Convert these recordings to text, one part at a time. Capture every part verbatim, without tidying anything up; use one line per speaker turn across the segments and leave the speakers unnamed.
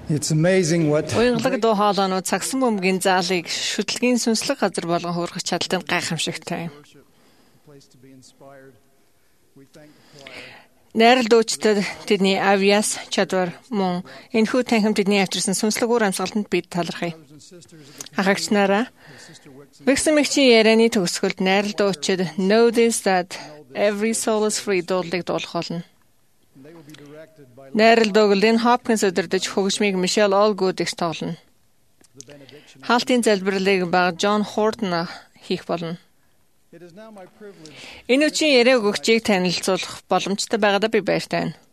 It's amazing what
Уянгалаг дуу хоолойнууд цагсан бөмбөгийн заалыг шүтлгийн сүнслэг газар болгон хуурах чадлын гайхамшигтай. Найрал дуучдад тэдний авьяас чадвар мөн энэхүү танхим тэдний авчирсан сүнслэг үр амьсгалтанд бид талархъя. Ахагч нараа Виксэн мэгчийн ярианы төгсгөлд найрал дуучид Know this that every soul is free дуулыг дуулах болно. Найрал дууглын Hopkins өдөрдөж хөгжмийг Michelle Allgood их тоглоно. Хаалтын залбирлыг баг John Horton хийх болно. Энэ үчийн яриа өгөгчийг танилцуулах боломжтой байгаадаа би баяртай байна.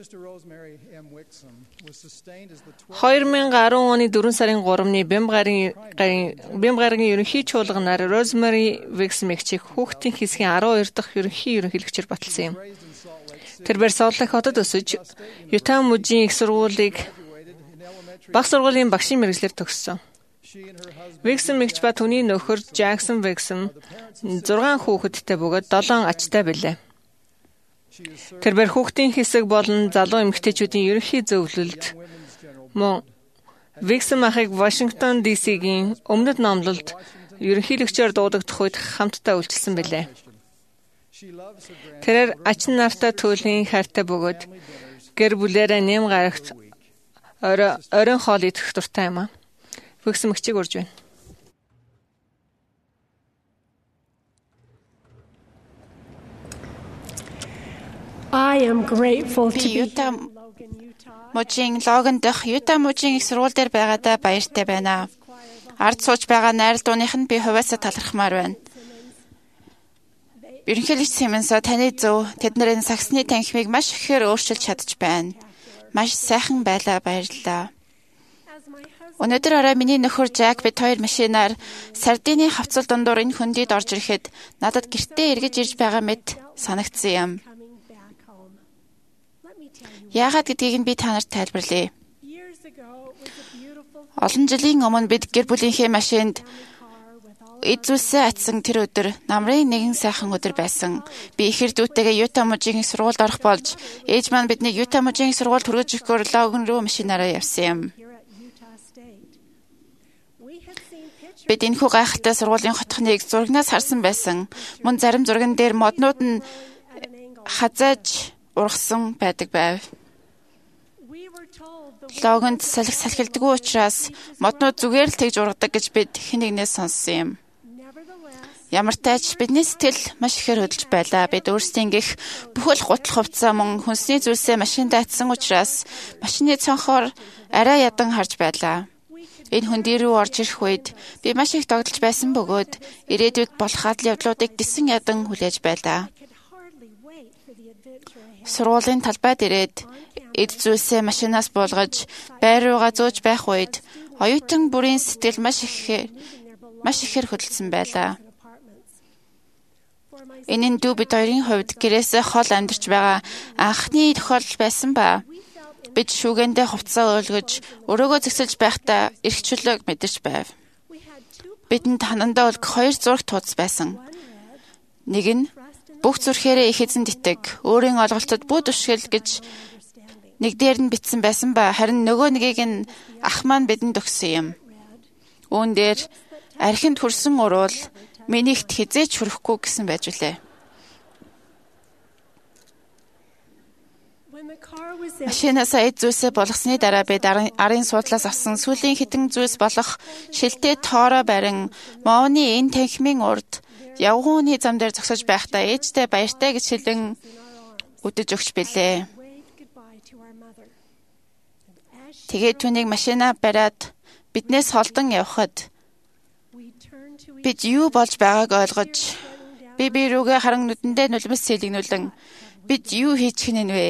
две тысячи десять оны дөрвөн сарын гуравны бям гарын бям гарагийн ерөнхий чуулганаар Rosemary Wixom мэгчийг хүүхдийн хэсгийн арван хоёр дахь ерөнхий ерөнхийлөгчөөр баталсан юм. Тэр Барселона хотод өсөж Юта мужийн их сургуулийг баг сургуулийн багшийн мэргэжлэр төгссөн. Wixom мэгч ба түүний нөхөр Jackson Wixom зургаан хүүхэдтэй бөгөөд долоон ачтай билээ. Тэр бэр хүүхдийн хэсэг болон залуу эмэгтэйчүүдийн ерөнхий зөвлөлд мөн Wixom ахыг Вашингтон ди си-гийн өмнөд номлолд ерөнхийлөгчөөр дуудагдах үед хамтдаа үйлчилсэн билээ. Тэрээр ач нартай төлөлийн хайртай бөгөөд гэр бүлээрээ нэм гарагт оройн хоол идэх дуртай юм а. Wixom мэгчийг урьж байна.
I am grateful to be
Юта мужийн Логан дахь Юта мужийн их сургууль дээр байгаадаа баяртай байна. Ард сууж байгаа найрал дууных нь би хувьяасаа талархмаар байна. Ерөнхийлөгч Симмонсо таны зөв тэдний саксны танхимыг маш ихээр өөрчилж чадж байна. Маш сайхан байлаа, баярлалаа. Өнөөдөр орой миний нөхөр Жак бид хоёр машинаар Сардины хавцал дундуур энэ хөндийд орж ирэхэд надад гэртээ эргэж ирж байгаа мэт санагдсан юм. Яагаад гэдгийг нь би та нарт тайлбарлая. Олон жилийн өмнө бид гэр бүлийнхээ машинд эзүүсээ атсан тэр өдөр намрын нэгэн сайхан өдөр байсан. Би их хэрдүүтэйгээ Юта мужийн сургуульд орох болж ээж маань биднийг Юта мужийн сургуульд хүргэж өгөхөөр Логан руу машинаараа явсан юм. Бид энэхүү гайхалтай сургуулийн хотхныг зурагнаас харсан байсан. Мөн зарим зурган дээр моднууд нь хазааж ургасан байдаг байв. Логонд салхи салхилдаггүй учраас моднууд зүгээр л тэгж ургадаг гэж бид хинэгнээс сонссон юм. Ямар ч тач бидний сэтгэл маш ихээр хөдөлж байлаа. Бид өөрсдийнх бүхэл гутал хувцас мөн хүнсний зүйлсээ машинд атсан учраас машины цонхоор арай ядан харж байлаа. Энэ хөндөй рүү орж ирэх үед би маш их догдолж байсан бөгөөд ирээдүйд болох адал явдлуудыг дисэн ядан хүлээж байлаа. Сургуулийн талбайд ирээд эд зүйлсээ машинаас буулгаж байр руугаа зөөж байх үед оюутан бүрийн сэтгэл маш ихээр маш ихээр хөдөлсөн байлаа. Энэ нь дүү бид хоёрын хувьд гэрээсээ хол амьдарч байгаа анхны тохиолдол байсан ба бид шүүгэндээ хувцас өөлгөж өрөөгөө зэгсэлж байхдаа эрх чөлөөг мэдэрч байв. Бидэнд ханандаа өлгөх хоёр зураг тууц байсан. Нэг нь бүх зүрхээрээ их эзэнд итэг, өөрийн олголтод бүх түшгэл гэж нэг дээр нь бичсэн байсан ба харин нөгөө нэгийг нь ах маань бидэнд өгсөн юм. Үүн дээр архинд хүрсэн уруул минийхт хизээч хүрэхгүй гэсэн байж үлээ. Машинасаа эд зүйлсээ болгосны дараа бид арын суудлаас авсан сүлийн хитэн зүйлс болох шилтэй тоороо барин мовны энэ танхимын урд явгууны зам дээр зогсож байхдаа ээжтэй баяртай гэж хэлэн үдэж өгч билээ. Тэгээд түүнийг машинаа бариад биднээс холдон явхад бид юу болж байгааг ойлгож би би рүүгээ харан нүдэндээ нулимс сэлгэнүүлэн бид юу хийж гинэ вэ?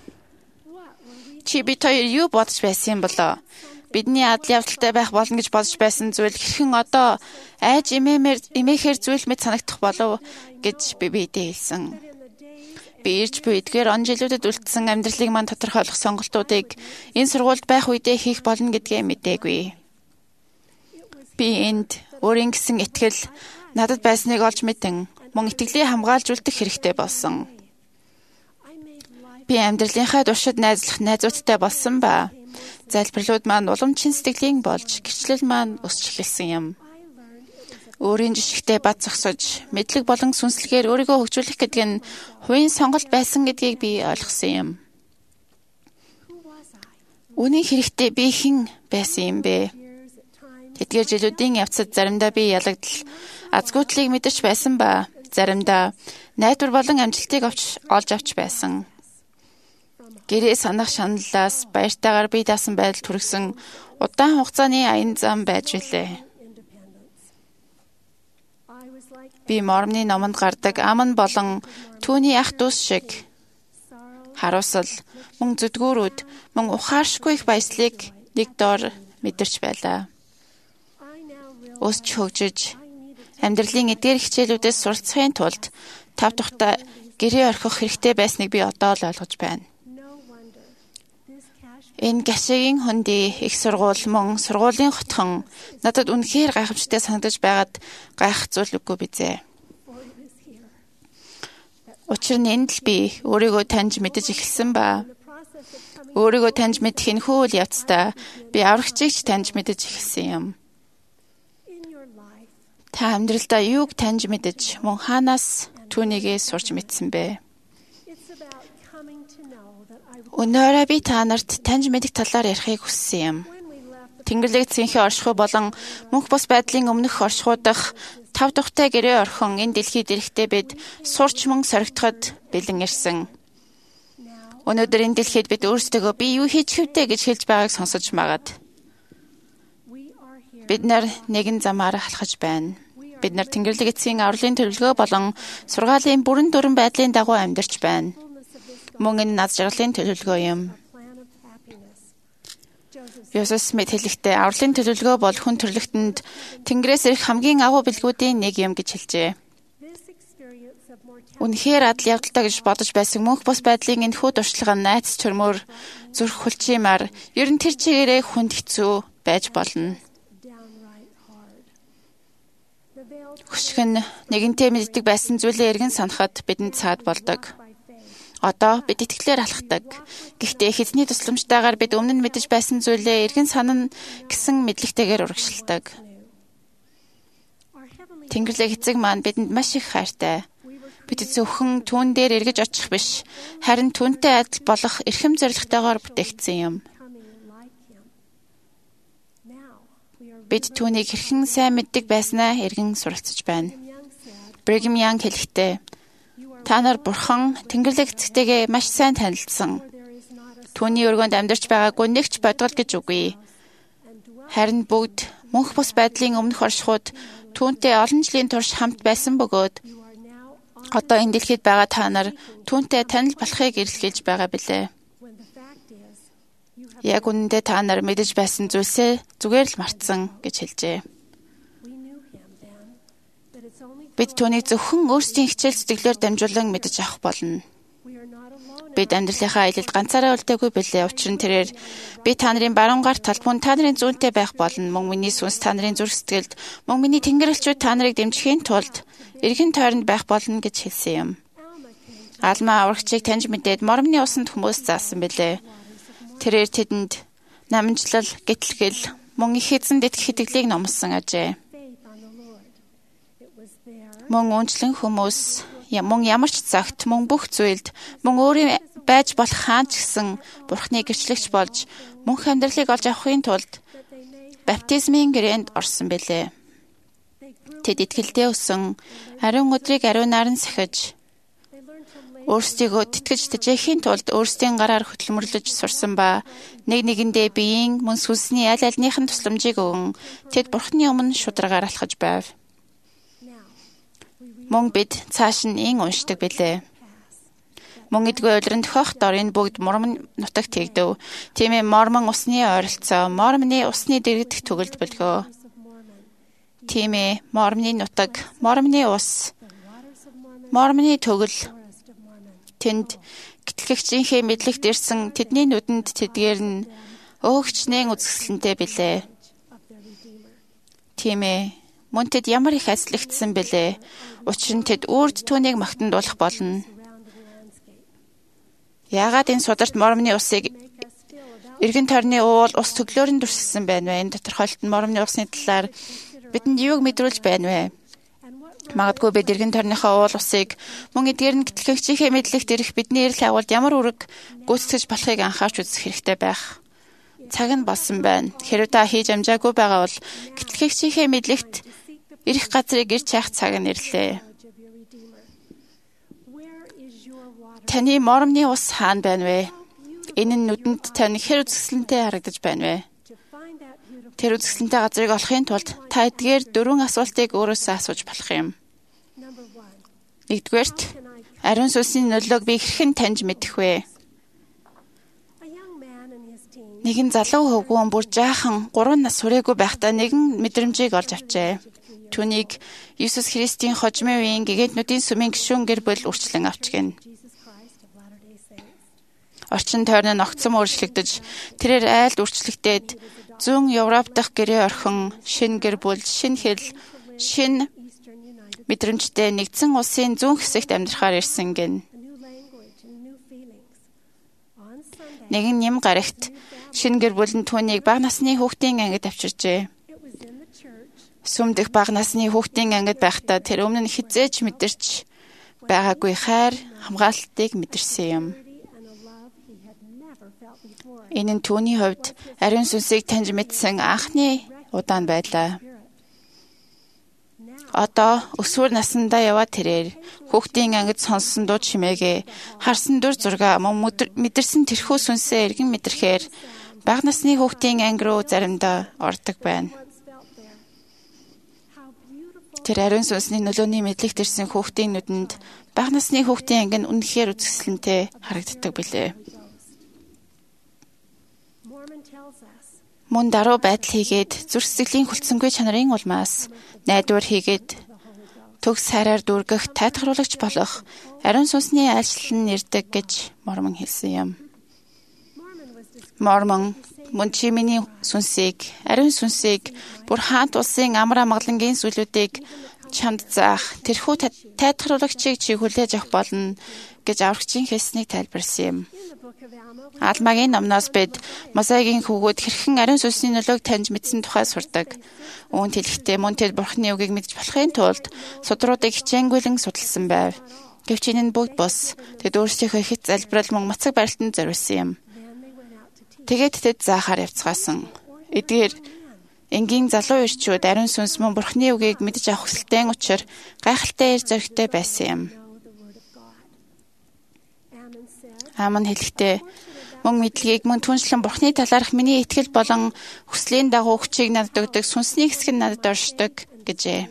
Чи бид хоёр юу бодож байсан юм болоо? Бидний адал явдалтай байх болно гэж бодож байсан зүйл хэрхэн одоо айж эмээмэр эмээхээр зүйл мэт санагдах болов гэж би биедээ хэлсэн. Би ирж буй эдгээр он жилүүдэд үлдсэн амьдралыг мань тодорхойлох сонголтуудыг энэ сургуульд байх үедээ хийх болно гэдгээ мэдээгүй. Би энд өөрийн гэсэн итгэл надад байсныг олж мэдэн мөн итгэлээ хамгаалжуулдаг хэрэгтэй болсон. Би амьдралынхаа туршид найзлах найзуудтай болсон ба Залбирлууд маань уламжийн сэтгэлийн болж гэрчлэл маань өсч эхэлсэн юм. Өөрийн жишгтээ бат зогсож, мэдлэг болон сүнслэгээр өөрийгөө хөгжүүлэх гэдэг нь хувийн сонголт байсан гэдгийг би ойлгосон юм. Үүний хэрэгтэй би хэн байсан юм бэ? Тэдгээр жилүүдийн явцад заримдаа би ялагдал, азгүйтлийг мэдэрч байсан ба заримдаа найдвар болон амжилтыг олж авч байсан. Гэрээ санах шаналлаас баяртайгаар бие даасан байдал төрөгсөн удаан хугацааны аян зам байж билээ. Би Мормоны номонд гардаг Аман болон түүний ах дүүс шиг харуусал, мөн зүдгүүрүүд, мөн ухааршгүй их баяслыг нэг доор мэдэрч байлаа. Өсч хөгжиж, амьдралын эдгээр хичээлүүдээс суралцахын тулд тав тухтай гэрээ орхих хэрэгтэй байсныг би одоо л ойлгож байна. Энэ гашигийн хөндий их сургууль мөн сургуулийн хотхон надад үнэхээр гайхамшигтай санагдаж байгаад гайхах зүйл үгүй бизээ. Учир нь энд л би өөрийгөө таньж мэдэж эхэлсэн ба өөрийгөө таньж мэдэх энэ хүл явцдаа би аврагчийг ч таньж мэдэж эхэлсэн юм. Та амьдралдаа юуг таньж мэдэж мөн хаанаас түүнийгээ сурч мэдсэн бэ? Өнөөдөр би та нарт таньж мэдэх талаар ярихыг хүссэн юм. Тэнгэрлэг цэнхээ оршихуй болон мөнх бус байдлын өмнөх оршихуудах тав тухтай гэрээ орхон энэ дэлхийд ирэхдээ бид сурч мөн соригдоход бэлэн ирсэн. Өнөөдөр энэ дэлхийд бид өөрсдөө би юу хийж хэвдэ гэж хэлж байгааг сонсож магаад. Бид нар нэгэн замаар алхаж байна. Бид нар Тэнгэрлэг эцгийн авралын төлөвлөгөө болон сургаалын бүрэн дүрэн байдлын дагуу амьдарч байна. Мөн энэ наз жаргалын төлөвлөгөө юм. Йосеф Смит хэлэхдээ авралын төлөвлөгөө бол хүн төрлөختөнд Тэнгэрээс ирэх хамгийн агуу бэлгүүдийн нэг юм гэж хэлжээ. Үнэхээр адал явдалтай гэж бодож байсан мөнх бус байдлын энэ хүү дуршлага найц чөрмөр зүрх хүлчимаар ер нь тэр чигээрээ хүнд хэцүү байж болно. Хөшгөн нэгэнтээ мэддэг байсан зүйлээ эргэн санахад бидэнд цаад болдог. Одоо бид итгэлээр алхдаг. Гэхдээ хэзний тусламжтайгаар бид өмнө нь мэдэж байсан зүйлээ эргэн санана гэсэн мэдлэгтэйгээр урагшилдаг. Тэнгэрлэг эцэг маань бидэнд маш их хайртай. Бид зөвхөн түүн дээр эргэж очих биш, харин түүнтэй адил болох эрхэм зорилготойгоор бүтээгдсэн юм. Бид түүнийг хэрхэн сайн мэддэг байснаа эргэн суралцж байна. Brigham Young хэлэхдээ та нар Бурхан Тэнгэрлэг эцэгтэйгээ маш сайн танилцсан. Түүний өргөнд амьдарч байгаагүй нэг ч бодгол гэж үгүй. Харин бүгд мөнх бус байдлын өмнөх оршихуд түүнтэй олон жилийн турш хамт байсан бөгөөд одоо энэ дэлхийд байгаа та нар түүнтэй танил болохыг эрэлхийлж байгаа билээ. Яг үнэндээ та нар мэдэж байсан зүйлсээ зүгээр л мартсан гэж хэлжээ. Бид түүнийг зөвхөн өөрсдийн хичээл сэтгэлээр дамжуулан мэдэж авах болно. Бид амьдралынхаа аялалд ганцаараа үлдээгүй билээ. Учир нь тэрээр би та нарын баруун гар талд мөн та нарын зүүнтэй байх болно. Мөн миний сүнс та нарын зүрх сэтгэлд, мөн миний тэнгэрлэгчүүд та нарыг дэмжихийн тулд эргэн тойронд байх болно гэж хэлсэн юм. Алма аврагчийг таньж мэдээд Мормоны усанд хүмүүс заасан билээ. Тэрээр тэдэнд намжлал, гэтлэгэл, мөн их эзэнд итгэх итгэлийг номсон ажээ. Мөн үнчлэн хүмүүс мөн ямар ч цагт мөн бүх зүйлд мөн өөрийн байж болох хаан ч гэсэн Бурхны гэрчлэгч болж мөнх амьдралыг олж авахын тулд баптизмын гэрээнд орсон билээ. Тэд итгэлдээ өсөн ариун өдрийг ариунаар нь сахиж өөрсдийгөө тэтгэж тэжээхийн тулд өөрсдийн гараар хөдөлмөрлөж сурсан ба нэг нэгэндээ биеийн мөн сүнсний аль альныхын тусламжийг өгөн тэд Бурхны өмнө шударгаар алхаж байв. Мөн бид цааш нь ин уншдаг билээ. Мөн эдгээр улиран тохиохдоор энэ бүгд Мормон нутагт тэгдэв. Тийм ээ, Мормон усны ойролцоо, Мормоны усны дэргэдэх төгөлд бөлгөө. Тийм ээ, Мормоны нутаг, Мормоны ус, Мормоны төгөл. Тэнд гэтлэгчийнхээ мэдлэгт ирсэн тэдний нүдэнд тэдгээр нь өөгчнэн үзэсгэлэнтэй билээ. Тийм ээ, мөн тэд ямар их ажлагдсан бэлээ. Учир нь тэд үрд түүнийг магтандуулах болно. Яагаад энэ сударт Мормоны усыг Эргэн тойрны уул ус төглөөрөнд дүрсэлсэн байна вэ? Энэ тодорхойлолт нь моромны усны талаар бидэнд юуг мэдрүүлж байна вэ? Магадгүй бид эргэн тойрныхоо уул усыг мөн эдгээр нь гэтлэгчийнхээ мэдлэгт ирэх бидний эрэл агуулд ямар үүрэг гүйцэтгэж болохыг анхаарч үзэх хэрэгтэй байх. Цаг нь болсон байна. Хэрэв та хийж амжаагүй байгаа бол гэтлэгчийнхээ мэдлэгт ирэх газрыг ирж яах цаг нь ирлээ. Таны моромны ус хаана байна вэ? Энэ нь нүдэнд тань хэр үзэсгэлэнтэй харагдаж байна вэ? Тэр үзэсгэлэнтэй газрыг олохын тулд та эдгээр дөрвөн асуултыг өөрөөсөө асууж болох юм. Нэгдүгээрт, ариун сүнсний нөлөөг би хэрхэн таньж мэдэх вэ? Нэгэн залуу хөвгүүн бүр жаахан гурван нас хүрээгүй байхдаа нэгэн мэдрэмжийг олж авчээ. Түүнийг Иесус Христийн хожимын үеийн гэгэнтнүүдийн сүмийн гишүүн гэр бүл үрчлэн авч гин. Орчин тойрон нь огцом өөрчлөгдөж, тэрээр айлд үрчлэгдээд зүүн Европ дахь гэрээ орхин, шинэ гэр бүл, шинэ хэл, шинэ мэдрэмжтэй нэгдсэн улсын зүүн хэсэгт амьдрахаар ирсэн гин. Нэгэн нэм гарагт шинэ гэр бүл нь түүнийг бага насны хүүхдийн ангид авчирчээ. Сүм дэх бага насны хүүхдийн ангид байхдаа тэр өмнө нь хизээж мэдэрч байгаагүй хайр, хамгаалтыг мэдэрсэн юм. Энэ нь түүний хувьд ариун сүнсийг таньж мэдсэн анхны удаан байлаа. Одоо өсвөр насндаа яваад тэрээр хүүхдийн ангид сонссон дуу чимээгээ, харсан дүр зураг мөн мэдэрсэн тэрхүү сүнсээ эргэн мэдрэхээр бага насны хүүхдийн анги руу заримдаа ордог байна. Тэр ариун сүнсний нөлөөний мэдлэгт ирсэн хүүхдийн нүдэнд бага насны хүүхдийн анги нь үнэхээр үзэсгэлэнтэй харагддаг билээ. Мөн даруй байдал хийгээд зүрх сэтгэлийн хүлцэнгүй чанарын улмаас найдвар хийгээд төгс хайраар дүүргэх тайтгаруулагч болох ариун сүнсний айлчлал нь ирдэг гэж Мормон хэлсэн юм. Мормон мөн чи миний сүнсийг, ариун сүнсийг бүр хаант улсын амар амгалангийн зүйлүүдийг чамд заах тэрхүү тайтгаруулагчийг чи хүлээж авах болно гэж аврагчийн хэлснийг тайлбарласан юм. Алмагийн номноос бид Мосегийн хүүгүүд хэрхэн ариун сүнсний нөлөөг таньж мэдсэн тухай сурдаг. Үүнд хэлэхдээ мөн тэд Бурхны үгийг мэдж болохын тулд судруудыг хичээнгүйлэн судалсан байв. Гэвч энэ нь бүгд бус. Тэд өөрсдийнхөө хит залбирал мөн мацаг барилтанд зориулсан юм. Тэгээд тэд заахаар явцгаасан. Эдгээр энгийн залуу ирчүүд ариун сүнс мөн Бурхны үгийг мэдж авах хүсэлтэй учраа гайхалтай ир зоригтой байсан юм. Аман хэлэхдээ мөн мэдлэгийг мөн түншлэн Бурхны талаарх миний итгэл болон хүслийн дагуу хүчийг надад өгдөг сүнсний хэсэг нь надад оршдог гэжээ.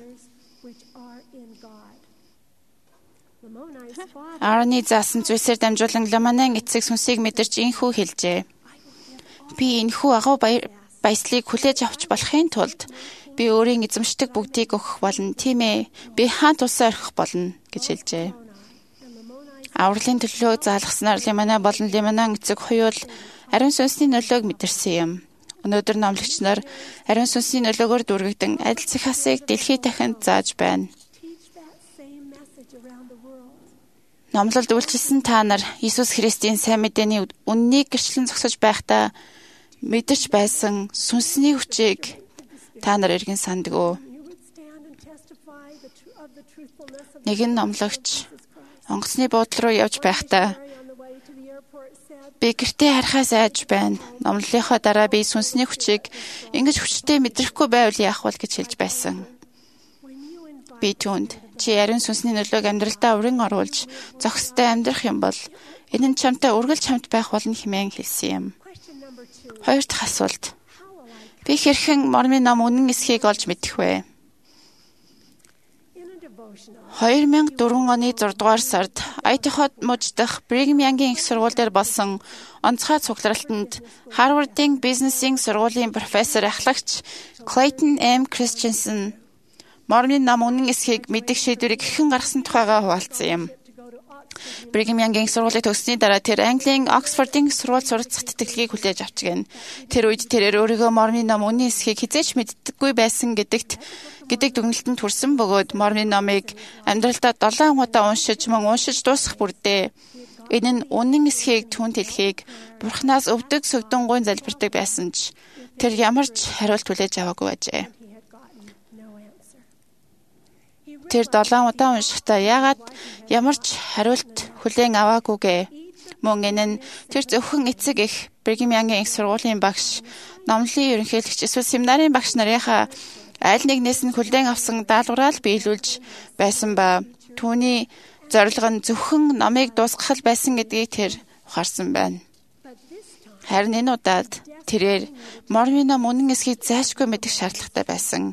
Аароны заасан зүйлсээр дамжуулан Ламанан эцэг сүнсийг мэдэрч инхүү хэлжээ. Би энэхүү агуу баяслыг хүлээж авч болохын тулд би өөрийн эзэмшдэг бүгдийг өгөх болно. Тийм ээ. Би хаант улсаа орхих болно гэж хэлжээ. Авралын төлөө заалгаснаар Ламанан болон Ламанан эцэг хоёул ариун сүнсний нөлөөг мэдэрсэн юм. Өнөөдөр номлогч нар ариун сүнсний нөлөөгөөр дүүргэгдэн адил цахасыг дэлхийд дахинд зааж байна. Номлолд үйлчилсэн та нар Иесус Христийн сайн мэдээний үннийг гэрчлэн зогсож байхдаа мэдэрч байсан сүнсний хүчийг та нар эргэн санддаг. Нэгэн номлогч онгоцны буудлын руу явж байхдаа би гэртээ харахаас айж байна. Номлолынхоо дараа би сүнсний хүчийг ингэж хүчтэй мэдрэхгүй байвал яах вэ гэж хэлж байсан. Би түүнд чи ариун сүнсний нөлөөг амьдралдаа өргөн оруулж зохистой амьдрах юм бол энэ нь чамтай үргэлж хамт байх болно хэмээн хэлсэн юм. Хоёр дахь асуулт. Би хэрхэн Мормын ном үнэн эсхийг олж мэдэх вэ? две тысячи четыре оны зургаадугаар сард Айтоход мужи дахь Бригхэм Янгийн их сургууль дээр болсон онцгой цугларалтанд Харвардын бизнесийн сургуулийн профессор ахлагч Клейтон М. Christensen Мормын ном үнэн эсхийг мэдэх шийдвэрийг хэрхэн гаргасан тухайгаа хуваалцсан юм. Бригхэм Янгийн сургуулийг төгссөний дараа тэр Английн Оксфордын сургууль суралцах тэтгэлгийг хүлээж авч гэн. Тэр үед тэрээр өөрийгөө Мормын ном үнэн эсхийг хизээч мэддэггүй байсан гэдэгт гэдэг дүгнэлтэнд хүрсэн бөгөөд Мормын номыг амьдралдаа долоон удаа уншиж мөн уншиж дуусгах бүрдээ Энэ нь үнэн эсхийг түн дэлхийг Бурханаас өвдөг сүгдөнгույн залбирдаг байсан ч тэр ямар ч хариулт хүлээж аваагүй байжээ. Тэр долоон удаа уншихдаа яагаад ямар ч хариулт хүлээн аваагүйгээ мөн энэ нь тэр зөвхөн эцэг их Brigham Young-ийн их сургуулийн багш, номлын ерөнхийлөгч эсвэл семинарын багш нарынхаа аль нэгнээс нь хүлээн авсан даалгавраа л биелүүлж байсан ба түүний зорилго нь зөвхөн номыг дуусгах байсан гэдгийг тэр ухаарсан байна. Харин энэ удаад тэрээр Мормон ном үнэн эсхийг зайлшгүй мэдэх шаардлагатай байсан.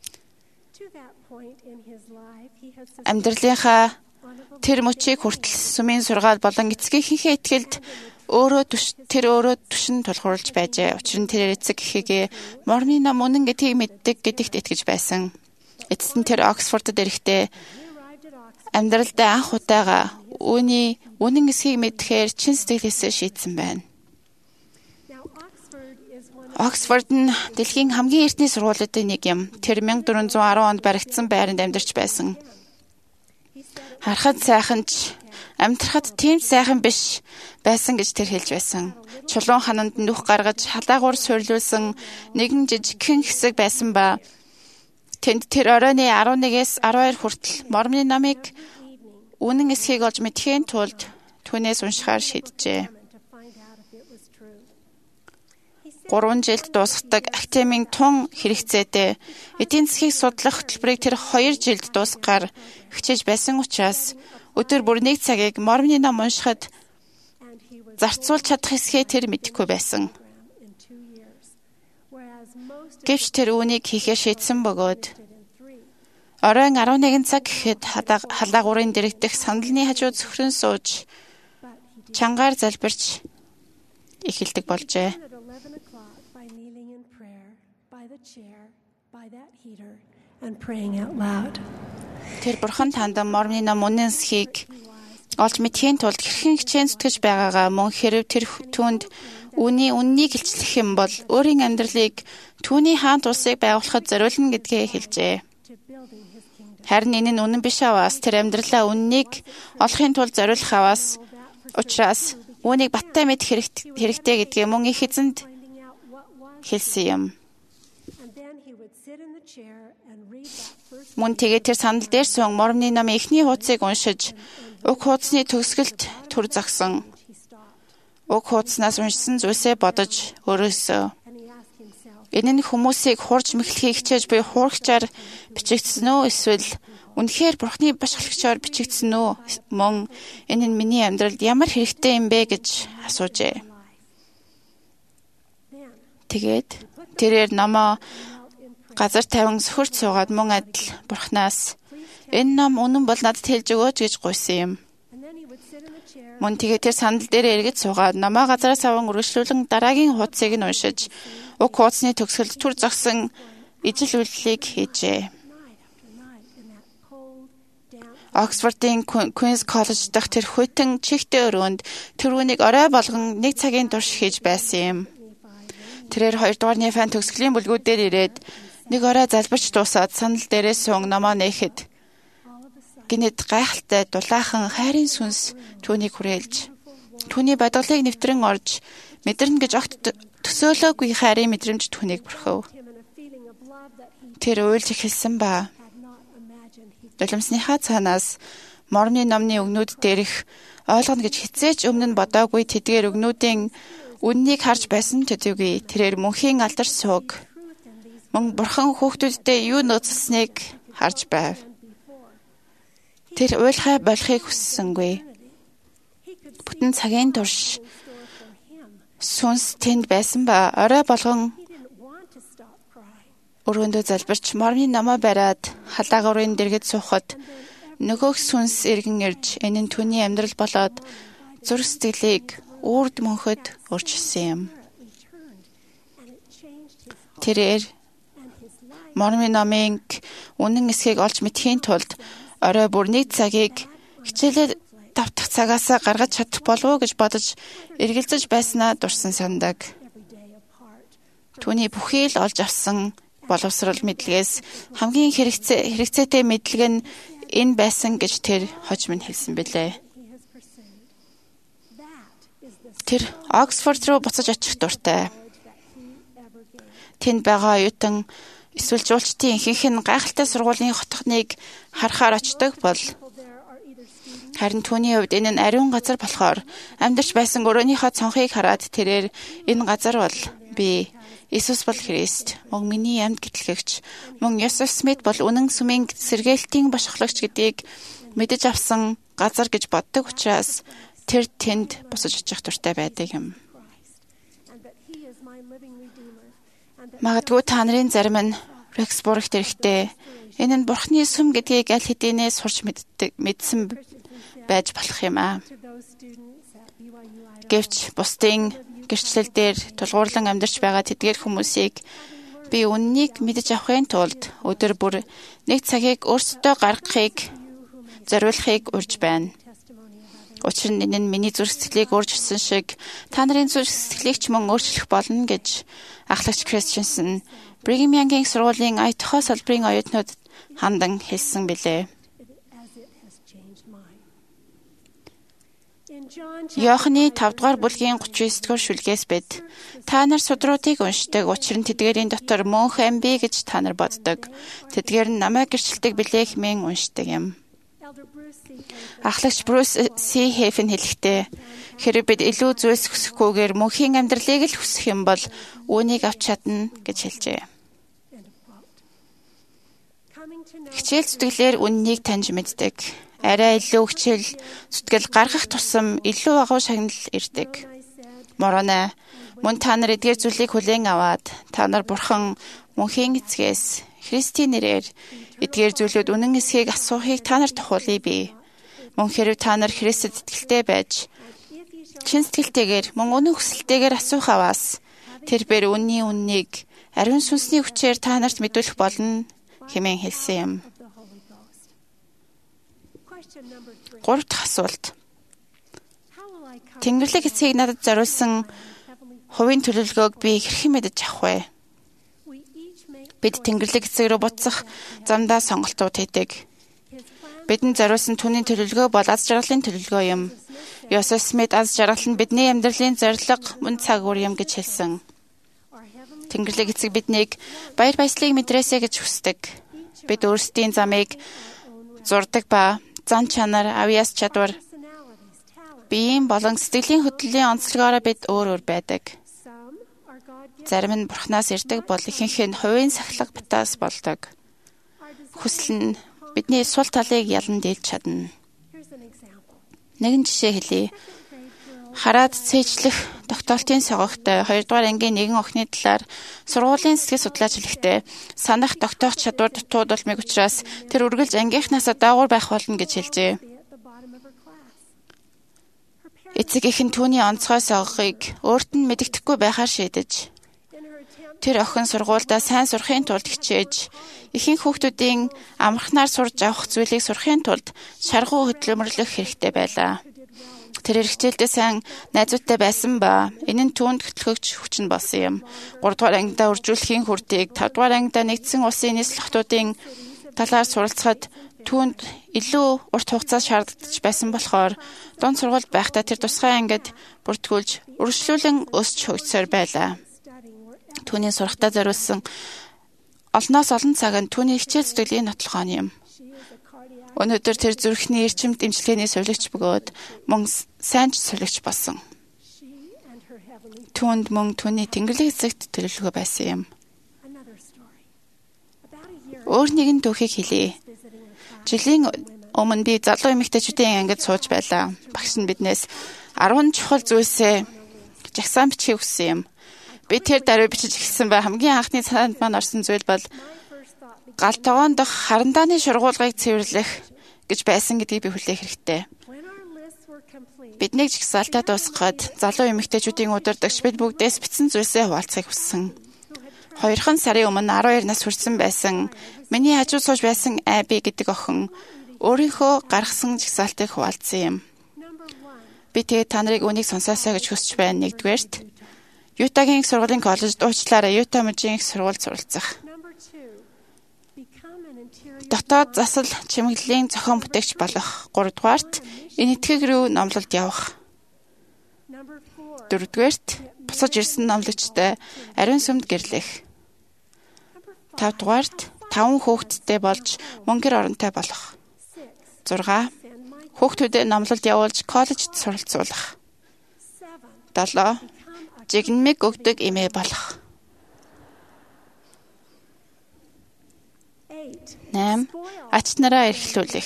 Амьдралынхаа тэр мөчийг хүртэл сүмийн сургаал болон эцгийнхээ итгэлд өөрөө тэр өөрөө түшин тулгуурлаж байжээ. Учир нь тэр эцэг эхийгээ Мормон ном үнэн гэдгийг мэддэг гэдэгт итгэж байсан. Эцэст нь тэр Оксфордод ирэхдээ амьдралдаа анх удаага үүний үнэн эсхийг мэдхээр чин сэтгэлээсээ шийдсэн байна. Оксфорд нь дэлхийн хамгийн эртний сургуулиудын нэг юм. Тэр мянга дөрвөн зуун арван онд баригдсан байранд амьдарч байсан. Харахад сайхан ч амьдрахад тийм сайхан биш байсан гэж тэр хэлж байсан. Чулуун хананд нүх гаргаж халаагуур суйрлуулсан нэгэн жижигхэн хэсэг байсан ба тэнд тэр оройны арван нэгээс арван хоёр хүртэл Мормон номыг үнэн эсхийг олж мэдхийн тулд түүнээс уншихаар шийджээ. гурван жилд дуусгадаг академийн тун хэрэгцээтэй эдийн засгийг судлах хөтөлбөрийг тэр хоёр жилд дуусгахаар хичээж байсан учраас өдөр бүр нэг цагийг Мормон ном уншихад зарцуулж чадах эсхээ тэр мэдэхгүй байсан. Гэвч тэр үүнийг хийхээ шийдсэн бөгөөд оройн арван нэгэн цаг гэхэд халаагуурын дэрэгдэх сандалны хажуу цөхрөн сууж чангаар залбирч эхэлдэг болжээ. Тэр бурхан тандан Мормон ном үнэн эсхийг олж мэдхийн тулд хэрхэн хичээн зүтгэж байгаагаа мөн хэрв тэр түүнд үүний үннийг илчлэх юм бол өөрийн амьдралыг түүний хаант улсыг байгуулахад зориулна гэдгээ хэлжээ. Харин энэ нь үнэн биш аваас тэр амьдралаа үннийг олохын тулд зориулах аваас учраас үүнийг баттай мэд хэрэгтэй гэдгээ мөн их эзэнд хэлсэн юм. Мөн тэгээд тэр сандал дээр суун Мормон номын эхний хуудсыг уншиж уг хуудсны төгсгөлд түр загсан. Уг хуудаснаас уншсан зүйлсээ бодож өөрөөсөө энэ нь хүмүүсийг хурж мэхлэхийг хичээж буй хуурагчаар бичигдсэн үү эсвэл үнэхээр Бурхны башглагчаар бичигдсэн үү мөн энэ нь миний амьдралд ямар хэрэгтэй юм бэ гэж асуужээ. Тэгээд тэрээр номоо газар тавин сөхөрч суугаад мөн адил Бурханаас энэ ном үнэн бол надад хэлж өгөөч гэж гуйсан юм. Мөн тэгээд тэр сандал дээр эргэж суугаад намаа газараас аван үргэлжлүүлэн дараагийн хуудсыг нь уншиж уг хуудсны төгсгөлд түр загсан ижил үйлдэлийг хийжээ. Оксфордын Queen's College дахь тэр хүйтэн чихтэй өрөөнд тэрүүнийг орой болгон нэг цагийн турш хийж байсан юм. Тэрээр хоёрдугаарны фан төгсгөлийн бүлгүүдээр ирээд нэг орой залбирч дуусаад сандал дээрээ суун номоо нээхэд гинэд гайхалтай дулаахан хайрын сүнс түүнийг хүрээлж түүний бодголыг нэвтрэн орж мэдэрнэ гэж огт төсөөлөөгүй хайрын мэдрэмж түүнийг бүрхөв. Тэр уйлж эхэлсэн ба нулимсныхаа цаанаас Мормон номны өгнүүд дээрх ойлгоно гэж хэзээ ч өмнө нь бодоогүй тэдгээр өгнүүдийн үннийг харж байсан төдийгүй тэрээр мөнхийн алдар сууг мөн бурхан хүүхдүүддээ юу нөөцлснэг харж байв. Тэр уйлхай болохыг хүссэнгүй. Бүтэн цагийн турш сүнс тэнд байсан ба орой болгон өрөөндөө залбирч Мормон номоо бариад халаагуурын дэргэд суухад нөгөөх сүнс эргэн ирж энэ нь түүний амьдрал болоод зүрх сэтгэлийг үрд мөнхөд өөрчилсөн юм. Тэрээр Мормон номын үнэн эсхийг олж мэдхийн тулд орой бүр нэг цагийг хичээлээ давтах цагаасаа гаргаж чадах болов уу гэж бодож эргэлзэж байснаа дурсан сандаг. Түүний бүхий л олж авсан боловсрал мэдлэгээс хамгийн хэрэгцээ хэрэгцээтэй мэдлэг нь энэ байсан гэж тэр хожим нь хэлсэн билээ. Тэр Оксфорд руу буцаж очих дуртай. Тэнд байгаа оюутан эсвэл жуулчдын ихэнх нь гайхалтай сургуулийн хотхныг харахаар очдог бол харин түүний хувьд энэ нь ариун газар болохоор амьдарч байсан өрөөнийхөө цонхыг хараад тэрээр энэ газар бол би Иесус бол Христ, мөн миний амьд гэтлэгч, мөн Йосеф Смит бол үнэн сүмийн сэргээлтийн бошхолагч гэдгийг мэдэж авсан газар гэж боддог учраас тэр тэнд босож очих дуртай байдаг юм. Магадгүй та нарын зарим нь Рексбургт эрэхтэй энэ нь Бурхны сүм гэдгийг аль хэдийнэ сурч мэддэг мэдсэн байж болох юм аа. Гэвч бусдын гэрчлэл дээр тулгуурлан амьдарч байгаа тэдгээр хүмүүсийг би үннийг мэдэж авахын тулд өдөр бүр нэг цагийг өөрсдөө гаргахыг зориулахыг урьж байна. Учир нь энэ нь миний зүрх сэтгэлийг өөрчилсөн шиг та нарын зүрх сэтгэлийг ч мөн өөрчлөх болно гэж ахлагч Кристенсен Brigham Young-ийн сургуулийн Айтхо салбарын оюутнууд хандан хэлсэн билээ. Иохны тавд дугаар бүлгийн гучин девять дугаар шүлгээс бид та нар судруудыг уншдаг, учир нь тэдгээрийн дотор мөнх ам бий гэж та нар боддог. Тэдгээр нь намайг гэрчилдэг билээ хэмээн уншдаг юм. Ахлагч Брюс Си Хефен хэлэхдээ хэрэг бид илүү зүйлс хүсэхгүйгээр мөнхийн амьдралыг л хүсэх юм бол үүнийг авч чадна гэж хэлжээ. Хичээл зүтгэлээр үннийг таньж мэддэг. Арай илүү хичээл зүтгэл гаргах тусам илүү агуу шагнал ирдэг. Морона мөн та нар эдгээр зүйлийг хүлээн аваад та нар Бурхан мөнхийн эцгээс Христийн нэрээр эдгээр зүйлүүд үнэн эсхийг асуухыг та нарт тухуулъя би. Мөн хэрв та нар Христэд итгэлтэй байж чин сэтгэлтэйгээр мөн үнэн хүсэлтэйгээр асуух аваас тэр бэр үнний үннийг ариун сүнсний хүчээр та нарт мэдүүлэх болно хэмээн хэлсэн юм. Гурав дахь асуулт. Тэнгэрлэг эцгийг надад зориулсан хувийн төлөвлөгөөг би хэрхэн мэдэж авах вэ? Бид Тэнгэрлэг эцэг рүү буцах замдаа сонголтууд хийдэг. Бидэнд зориулсан түүний төлөвлөгөө бол аз жаргалын төлөвлөгөө юм. Йосеф Смит аз жаргал нь бидний амьдралын зорилго, мөн цаг үр юм гэж хэлсэн. Тэнгэрлэг эцэг биднийг баяр баясгалыг мэдрээсэй гэж хүсдэг. Бид өөрсдийн замыг зурдаг ба зан чанар, авьяас чадвар, биеийн болон сэтгэлийн хөдлөлийн онцлогоороо бид өөр өөр байдаг. Зарим нь Бурханаас ирдэг бол ихэнх нь хувийн сахилга батаас болдог. Хүсэл нь бидний сул талыг ялан дийлж чадна. Нэгэн жишээ хэлье. Хараад цээжлэх тогтоолтын согогтой хоёрдугаар ангийн нэгэн охины талаар сургуулийн сэтгэл судлаач хэлэхдээ санах тогтоох чадвар дутууд болмыг учраас тэр үргэлж ангийнхнаасаа даагуур байх болно гэж хэлжээ. Эцэг эх нь түүний онцгой согогыг өөрт нь мэддэхгүй байхаар шийдэж тэр охин сургуульдаа сайн сурахын тулд хичээж ихэнх хүүхдүүдийн амархнаар сурж авах зүйлийг сурахын тулд шаргуу хөдөлмөрлөх хэрэгтэй байлаа. Тэр хичээлдээ сайн найзуудтай байсан ба энэ нь түүнд хөтлөгч хүчин болсон юм. гуравдугаар ангидаа үржүүлэхийн хүртийг тавдугаар ангидаа нэгдсэн улсын нийслэл хотуудын талаар суралцахад түүнд илүү урт хугацаа шаардлагатай байсан болохоор дунд сургуульд байхдаа тэр тусгай ангид бүртгүүлж үргэлжлүүлэн өсч хөгжсөөр байлаа. Түүний сурахтаа зориулсан олноос олон цаг нь түүний хичээл зүтгэлийн нотлохоо юм. Өнөөдөр тэр зүрхний эрчим дэмжлэгээний сувилагч бөгөөд мөн сайн ч сувилагч болсон. Түүнд мөн түүний Тэнгэрлэг эцэгт төлөвлөгөө байсан юм. Өөр нэгэн түүхийг хэлье. Жилийн өмнө би залуу эмэгтэйчүүдийн ангид сууж байлаа. Багш нь биднээс арван чухал зүйлсээ жагсаан бичгийг хүссэн юм. Би тэр даруй бичиж эхэлсэн бай хамгийн анхны санаанд маань орсон зүйл бол гал тогоон дох харандааны шургуулгыг цэвэрлэх гэж байсан гэдгийг би хүлээх хэрэгтэй. Бидний жагсаалтаа дуусгаад залуу эмэгтэйчүүдийн удирдагч бид бүгдээс бичсэн зүйлсээ хуваалцахыг хүссэн. Хоёрхан сарын өмнө арван хоёр нас хүрсэн байсан миний хажуу сууж байсан Аби гэдэг охин өөрийнхөө гаргасан жагсаалтыг хуваалцсан юм. Би тэгээд та нарыг үнийг сонсоосоо гэж хүсэж байна. Нэгдүгээрт Ютагийн их сургуулийн коллежид уучлаарай, Юта мужийн их сургуульд суралцах. Дотоод засал чимэглэлийн зохион бүтээгч болох. Гуравдугаарт энэтхэг рүү номлолд явах. Дөрөвдүгээрт бусаж ирсэн номлогчтой ариун сүмд гэрлэх. Тавдугаарт таван хүүхэдтэй болж мөнгөр оронтой болох. Зурга хүүхдүүдэд номлолд явуулж коллежид суралцуулах. Долоо жигнэмиг өгдөг эмээ болох. Найм ач нараа эрхлүүлэх.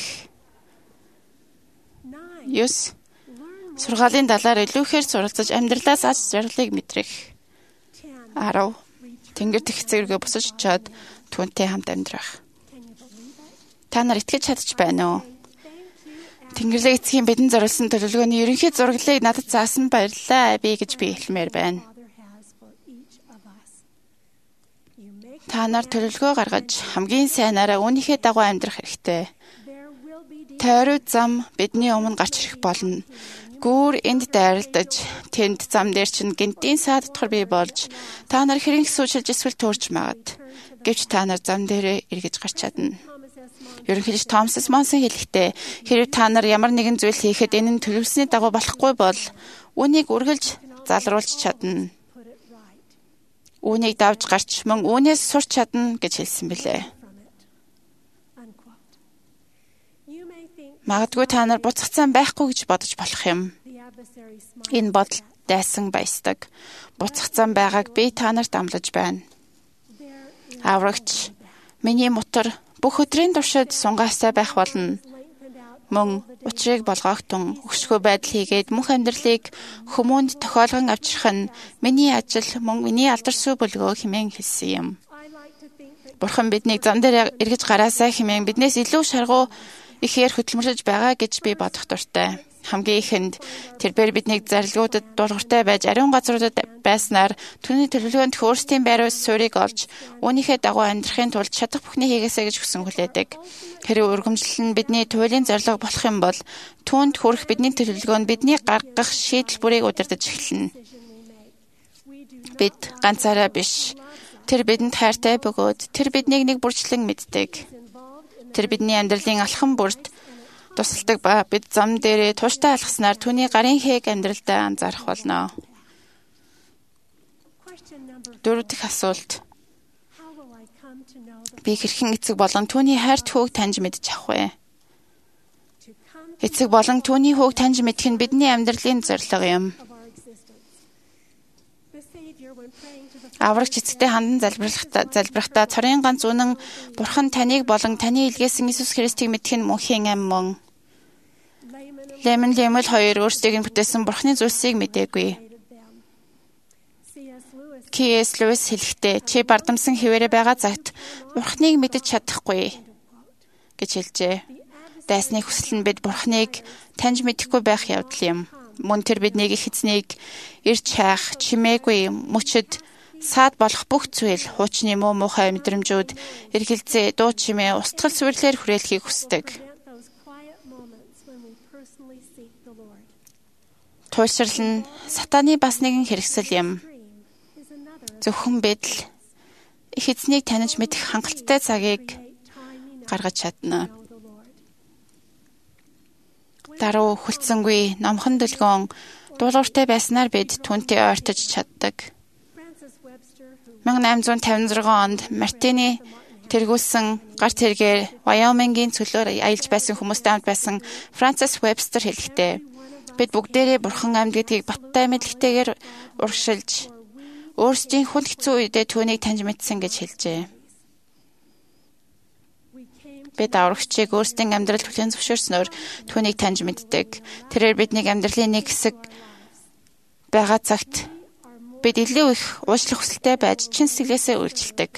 Юс сургаалын далаар илүүхээр суралцаж амьдралаас аз жаргалыг мэдрэх. Арав тэнгэр тэгцэргээ босож чад түүнтэй хамт амьдрах. Та нар итгэж чадчих байна уу? Тэнгэрлэг эцгийн бидэнд зориулсан төлөвлөгөөний ерөнхий зураглалыг надад заасан баярлалаа би гэж би хэлмээр байна. Та нар төлөвлөгөө гаргаж хамгийн сайнаараа үүнийхээ дагуу амьдрах хэрэгтэй. Тойрог зам бидний өмнө гарч ирэх болно. Гүүр энд дайралтаж тэнд зам дээр чинь гинтийн саад дотор бий болж та нар хэрэг сүүчилж эсвэл төөрч магад. Гэвч та нар зам дээрээ эргэж гарч чадна. Ерөнхийдөө Томас Монсон хэлэхдээ хэрэг та нар ямар нэгэн зүйл хийхэд энэ нь төлөвлөсний дагуу болохгүй бол үүнийг үргэлж залруулж чадна. Үүнийг давж гарч мөн үүнээс сурч чадна гэж хэлсэн билээ. Магадгүй та нар буцах зам байхгүй гэж бодож болох юм. Энэ бодол дайсан баясдаг. Буцах зам байгааг би та нарт амлаж байна. Аврагч миний мотор бүх өдрийн туршид сунгаастай байх болно. Мөн учрыг болгоогтун өгшгөө байдал хийгээд мөнх амьдралыг хүмүүнд тохиолгон авчрах нь миний ажил мөн миний алдар сүү бүлгөө хэмээн хэлсэн юм. Бурхан биднийг зам дээр эргэж гараасаа хэмээн биднээс илүү шаргуу ихээр хөдөлмөрлөж байгаа гэж би бодох дуртай. Хамгийн ихэнд тэрээр биднийг зарилгуудад дуулууртай байж ариун газруудад байснаар түүний төлөвлөгөөнд өөрсдийн байрус суурийг олж үүнийхээ дагуу амьдрахын тулд чадах бүхний хийгээсэй гэж хүсэн хүлээдэг. Хэрэг өргөмжлөл нь бидний туйлын зорилго болох юм бол түүнд хүрэх бидний төлөвлөгөө нь бидний гаргах шийдэл бүрийг удирдах эхэлнэ. Бид ганцаараа биш. Тэр бидэнд хайртай бөгөөд тэр биднийг нэг бүрчлэн мэддэг. Тэр бидний амьдралын алхам бүрт тусалдаг ба бид зам дээрээ тууштай алхаснаар түүний гарын хээг амьдралдаа анзаарах болно. Дөрөв дэх асуулт. Би хэрхэн эцэг болон түүний хайрт хөөг таньж мэдж авах вэ? Эцэг болон түүний хөөг таньж мэдэх нь бидний амьдралын зорилго юм. Аврагч эцэгтэй хандан залбирахдаа залбирахдаа цорын ганц үнэн Бурхан таныг болон таны илгээсэн Иесус Христийг мэдэх нь мөнхийн ам мөн. Лемон Лемэл хоёр өөрсдийг нь бүтээсэн Бурханы зүйлсийг мэдээгүй. Кей эс Льюис хэлэхдээ чи бардамсан хിവэрэ байгаа цагт Бурханыг мэдэж чадахгүй гэж хэлжээ. Дайсны хүсэл нь бид Бурханыг таньж мэдэхгүй байх явдал юм. Мөн тэр биднийг их эзнийг ирж хайх, чимээгүй, мөчөд саад болох бүх зүйл, хуучны муу муухай мэдрэмжүүд, эргэлзээ, дуу чимээ, устгал сүрлээр хүрээлхийг хүсдэг. Туйлшрал нь сатаны бас нэгэн хэрэгсэл юм. Зөвхөн бид л их эзнийг таних мэдэх хангалттай цагийг гаргаж чадна. Даруй хүлцэнгүй, номхон дөлгөөн, дуулууртай байснаар бид түүнтэй ойртож чаддаг. мянга найман тавин зургаан онд Мартины тэргүүлсэн гар тэргээр Вайомингийн цөлөөр аялж байсан хүмүүстэй хамт байсан Францис Вебстер хэлэхдээ бид бүгдээрээ Бурхан амьд гэдгийг баттай мэдлэгтэйгээр урагшилж өөрсдийн хүл хэцүү үедээ түүнийг таньж мэдсэн гэж хэлжээ. Бид аврагчийг өөрсдийн амьдрал хүлээн зөвшөөрснөөр түүнийг таньж мэддэг. Тэрээр биднийг амьдралын нэг хэсэг байгаа цагт бид илүү их уучлах хүсэлтэй байж чин сэтгэлээсээ үйлчилдэг.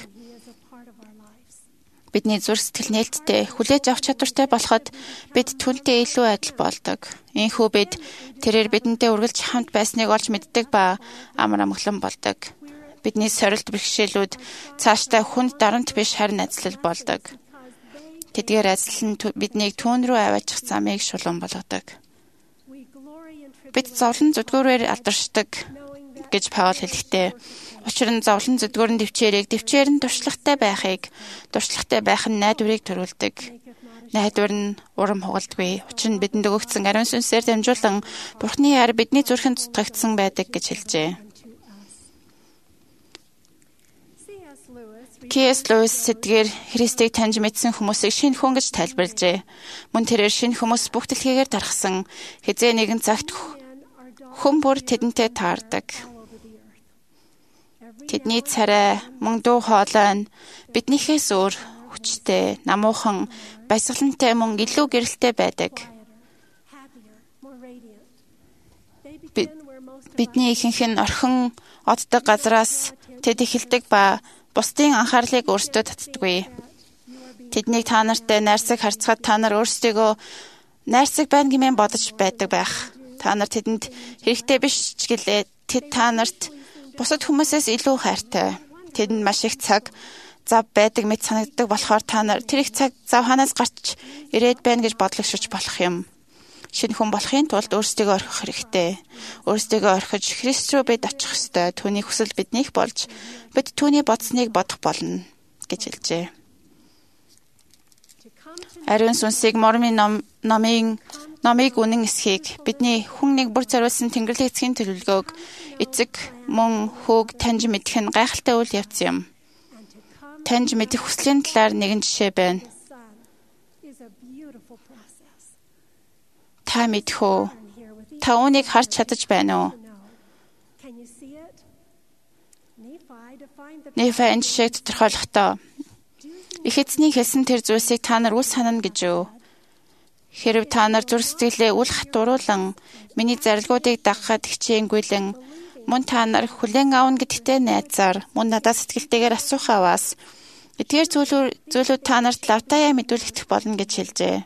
Бидний зүрх сэтгэл нээлттэй хүлээж авах чадвартай болоход бид түүнтэй илүү адил болдог. Ийхүү бид тэрээр бидэнтэй үргэлж хамт байсныг олж мэддэг ба амар амгалан болдог. Бидний сорилт бэрхшээлүүд цаашдаа хүнд дарамт биш харин ажил болдог. Тэдгээр ажил нь биднийг түүн рүү аваачих замыг шулуун болгодог. Бид зовлон зүдгүүрээр алдаршдаг гэж Паул хэлэхдээ учир нь зовлон зүдгүүрэн төвчээрийг төвчээр нь туршлагатай байхыг туршлагатай байх нь найдварыг төрүүлдэг. Найдвар нь урам хугалдаггүй. Учир нь бидэнд өгөгдсөн ариун сүнсээр дамжуулан Бурхны яар бидний зүрхэнд цутгагдсан байдаг гэж хэлжээ. Кэс Луис сэдгээр Христийг таньж мэдсэн хүмүүсийг шинэ хүн гэж тайлбарлажээ. Мөн тэрээр шинэ хүмүүс бүх дэлхийгээр дарахсан хизээ нэгэн цагт хүн бүр тэдэнтэй таардаг. Тэдний царай, мөн дуу хоолой нь биднийхээс өөр хүчтэй, намуухан, баясгалантай мөн илүү гэрэлтэй байдаг. Бидний ихэнх нь орхин оддог газраас тэд эхэлдэг ба бусдын анхаарлыг өөрсдөө татдаггүй. Тэднийг та нартай найрсаг харьцахад та нар өөрсдийгөө найрсаг байна гэмээр бодож байдаг байх. Та нар тэдэнд хэрэгтэй биш ч гэлээ тэд та нарт бусад хүмүүсээс илүү хайртай. Тэдэнд маш их цаг зав байдаг мэт санагддаг болохоор та нар тэр их цаг зав ханаас гарч ирээд байна гэж бодлогшиж болох юм. Шинэ хүн болохын тулд өөрсдийгөө орхих хэрэгтэй. Өөрсдийгөө орхиж Христ рүү бид очих ёстой. Түүний хүсэл биднийх болж бид түүний бодсныг бодох болно гэж хэлжээ. Ариун сүнсийг Мормын ном номын номыг үнэн эсхийг бидний хүн нэг бүр зориулсан Тэнгэрлэг эцгийн төлөвлөгөөг эцэг мөн хүүг таньж мэдэх нь гайхалтай үйл явц юм. Таньж мэдэх хүслийн талаар нэгэн жишээ байна. Та мэдэх үү? Та үүнийг харж чадаж байна уу? Нефа энэ жишээг тодорхойлохдоо их эзний хэлсэн тэр зүйлсийг та нар үл санана гэж юу? Хэрв та нар зүрх сэтгэлээ үл хатууруулан миний зарилгуудыг дагахад хичээнгүйлэн мөн та нар хүлээн аавна гэдэгтэй найзаар мөн надад сэтгэлтэйгээр асуух аваас эдгээр зүйлүүд зүйлүүд та нарт лавтаяа мэдүүлэгдэх болно гэж хэлжээ.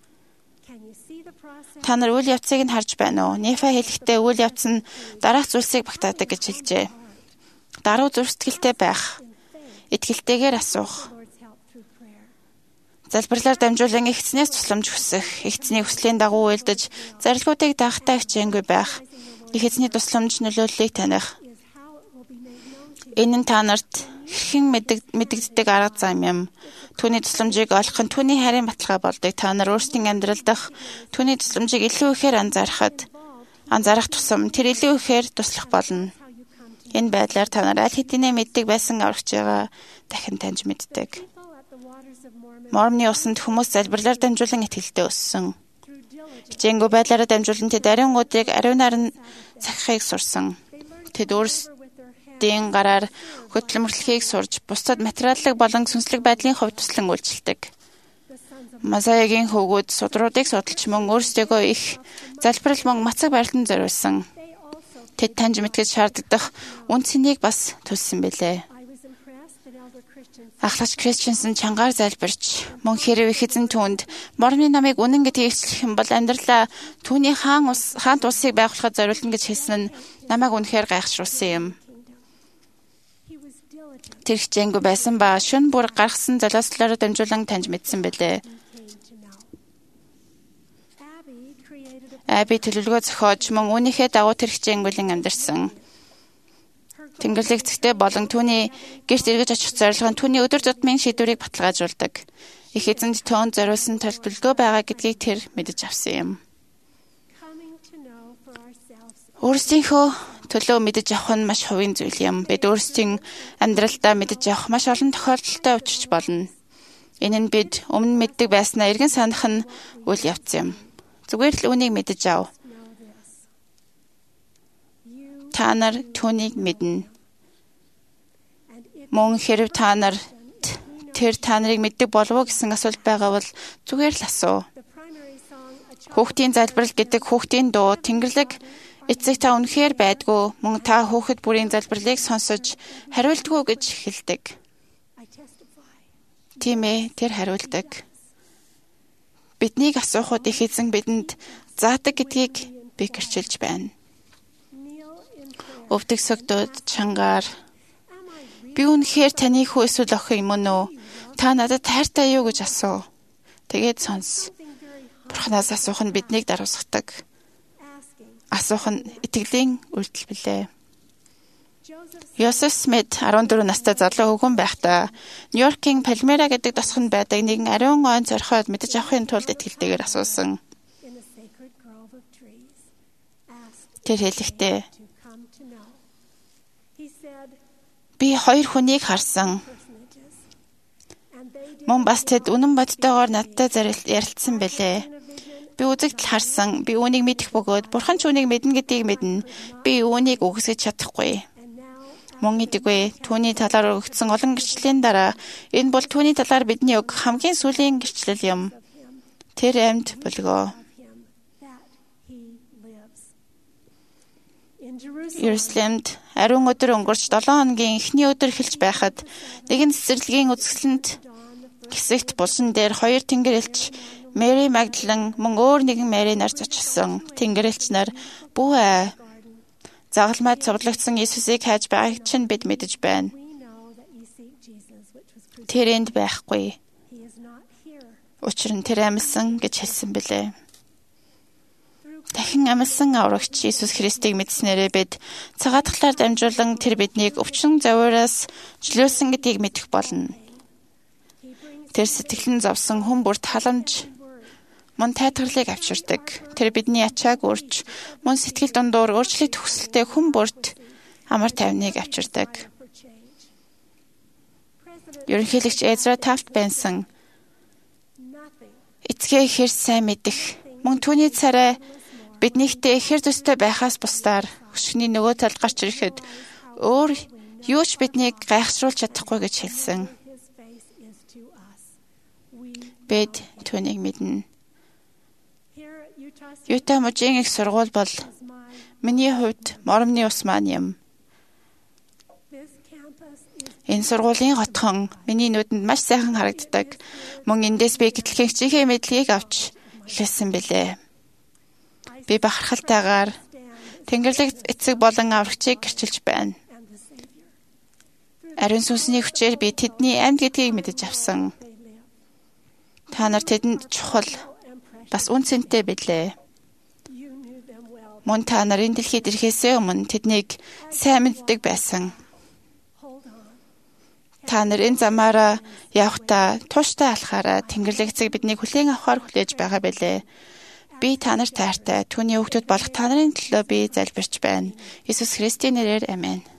Та нар үйл явцыг нь харж байна уу? Нефа хэлэхдээ үйл явц нь дараах зүйлсийг багтаадаг гэж хэлжээ. Даруй зүрх сэтгэлтэй байх, итгэлтэйгээр асуух. Залбирлаар дамжуулан Эцнээс тусламж хүсэх, Эцний хүслийн дагуу уйлдаж, зарилгуудыг даахтай хичээнгүй байх, Эцний тусламж нөлөөллийг таних. Энэ нь та нарт хэрхэн мэдэгддэг арга зам юм. Түүний тусламжийг олох нь түүний хайрын баталгаа болдог. Та нар өөрсдийн амьдрал дах түүний тусламжийг илүү ихээр анзаарахад, анзаарах тусам тэр илүү ихээр туслах болно. Энэ байдлаар та нар аль хэдийнэ мэддэг байсан аврагчаа дахин таньж мэддэг. Мормны усанд хүмүүс залбирлаар дамжуулан итгэлтэй өссөн. Хичээнгүй байдлаараа дамжуулан тэд ариунгуудыг ариунаар нь сахихыг сурсан. Тэд өөрсдийн гараар хөдөлмөрлөхийг сурж, бусдад материаллык болон сүнслэг байдлын хувьд туслан үйлчилдэг. Масаягийн хөвгүүд судруудыг судалж мөн өөрсдөө их залбирал мөн мацаг барилдан зориулсан. Тэд таньж мэдгэж шаарддаг үн цэнийг бас төлсөн билээ. Ахлагч Кристиансэн чангаар залбирч мөн хэрэг их эзэн түүнд Мормны намыг үнэн гэдгийг илчлэх юм бол амьдралаа түүний хаан ус хаант улсыг байгуулахад зориулна гэж хэлсэн нь намайг үнэхээр гайхшруулсан юм. Тэр хичээнгүй байсан ба шөнө бүр гаргасан залууслаараа дамжуулан таньж мэдсэн билээ. Аби төлөвлөгөө зохиож мөн үүнийхээ дагуу тэр хичээнгүйлэн амьдарсан. Тэнгэрлэг эцэгтэй болон түүний гэрт эргэж очих зорилго нь түүний өдөр тутмын шийдвэрийг баталгаажуулдаг. Их эзэнд төөнд зориулсан төлөвлөгөө байгаа гэдгийг тэр мэдэж авсан юм. Өөрсдийнхөө төлөө мэдэж авах нь маш хувийн зүйл юм. Бид өөрсдийн амьдралдаа мэдэж авах маш олон тохиолдолтой учирч болно. Энэ нь бид өмнө мэддэг байснаа эргэн санах нь үйл явц юм. Зүгээр л үнийг мэдэж ав. Та нар түүнийг мэднэ. Мөн хэрв та нар тэр та нарыг мэддэг болов уу гэсэн асуулт байгаа бол зүгээр л асуу. Хүүхдийн залбирал гэдэг хүүхдийн дуу Тэнгэрлэг эцэг та үнэхээр байдгүй мөн та хүүхэд бүрийн залбирлыг сонсож хариулдаггүй гэж хэлдэг. Тийм ээ, тэр хариулдаг. Биднийг асуухад их эзэн бидэнд заадаг гэдгийг би гэрчилж байна. Өвдөг согдод чангаар би үнэхээр таны хүү эсвэл охин юм уу? Та надад хайртай юу гэж асуу. Тэгээд сонс. Бурханаас асуух нь биднийг даруусгадаг. Асуух нь итгэлийн үйлдэл билээ. Йосеф Смит арван дөрвөн настай залуу хөвгөн байхдаа Нью-Йоркийн Палмера гэдэг тосгонд байдаг нэгэн ариун ойн зорхиод мэдэж авахын тулд итгэлтэйгээр асуусан. Тэр хэлэхдээ би хоёр хүнийг харсан. Мөн бас тэд үнэн бодтойгоор надтай ярилцсан бэлээ. Би үзэгдэл харсан. Би үүнийг мэдэх бөгөөд Бурхан ч үүнийг мэднэ гэдгийг мэднэ. Би үүнийг үгүйсгэж чадахгүй. Мөн идэггүй түүний талаар өгсөн олон гэрчлийн дараа энэ бол түүний талаар бидний өг хамгийн сүүлийн гэрчлэл юм. Тэр амьд болгоо. Иерусалимд ариун өдөр өнгөрч долоон хоногийн эхний өдөр эхэлж байхад нэгэн цэцэрлэгийн үзэсгэлэнт хэсэгт булсан дээр хоёр тэнгэрлэгч Мэри Магдалин мөн өөр нэгэн Мэри нар зочилсон. Тэнгэрлэгч нар "Бүү ээ. Загалмайд цуглагдсан Иесусыг хайж байгааг чинь бид мэдэж байна. Тэр энд байхгүй. Учир нь тэр амьсан" гэж хэлсэн билээ. Дахин амьсан аврагч Иесус Христийг мэдснээрээ бид цагаатгалаар дамжуулан тэр биднийг өвчин завираас чөлөөлсөн гэдгийг мэдэх болно. Тэр сэтгэлэн зовсон хүн бүрт халамж мөн тайтгарлыг авчирдаг. Тэр бидний ачааг үрж, мөн сэтгэл дундуур өөрчлөлт хүсэлтэй хүн бүрт амар тайвныг авчирдаг. Ерөнхийлөгч Эзра Тафт Бенсон эцгээ хэр сайн мэдэх, мөн түүний царай биднийхтэй хэр төстэй байхаас бусдаар өшгөний нөгөө талд гарч ирэхэд өөр юу ч биднийг гайхшруулж чадахгүй гэж хэлсэн. Бид түүнийг мэднэ. Юта мужийн их сургууль бол миний хувьд моромны ус маань юм. Энэ сургуулийн хотхон миний нүдэнд маш сайхан харагддаг. Мөн эндээс би гэтлэхийн хичээхээ мэдлэгийг авч эхэлсэн билээ. Би бахархалтайгаар Тэнгэрлэг эцэг болон аврагчийг гэрчилж байна. Ариун сүнсний хүчээр би тэдний амьд гэдгийг мэдэж авсан. Та нар тэдэнд чухал бас үнцэнтэй билээ. Мөн та нар энэ дэлхийд ирэхээс өмнө тэднийг сайн мэддэг байсан. Та нар энэ замаараа явхдаа тууштай алхаараа Тэнгэрлэг эцэг биднийг хүлээн авахар хүлээж байгаа билээ. Би та нарт таартай, түүний хүүхдүүд болох та нарын төлөө би залбирч байна. Иесус Христийн нэрээр аминь.